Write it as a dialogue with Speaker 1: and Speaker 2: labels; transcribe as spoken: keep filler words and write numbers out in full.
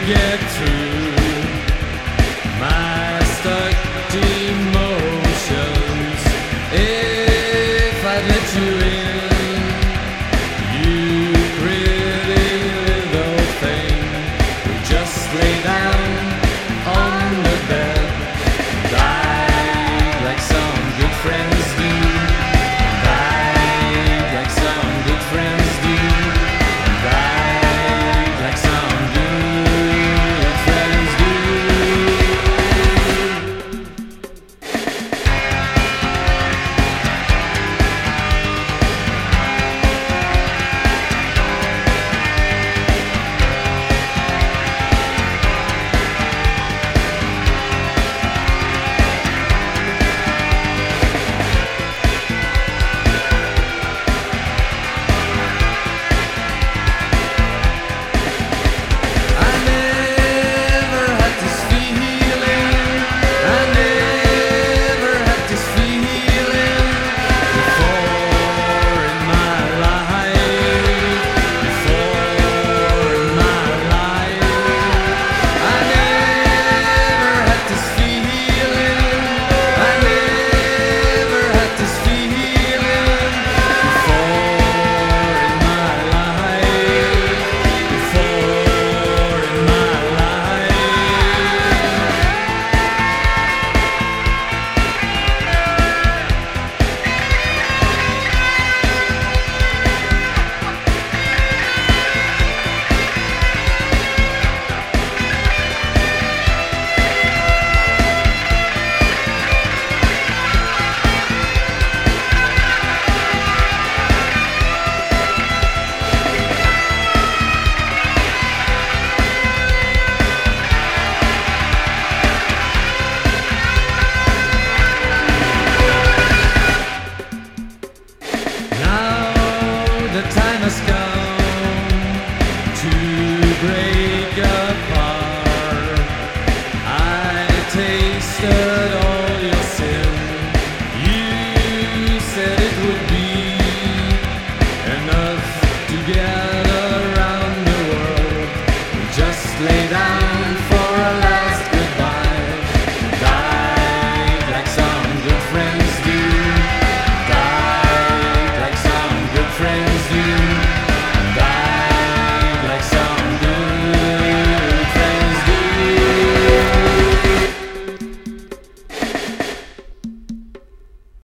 Speaker 1: get through my stuck emotions. If I'd let you in, you pretty little thing, would just lay down on the bed, die like some good friends do, die like some good friends do, die like some good friends do. The time has come to break apart. I tasted all your sin. You said it would be enough to get around the world. Just lay down for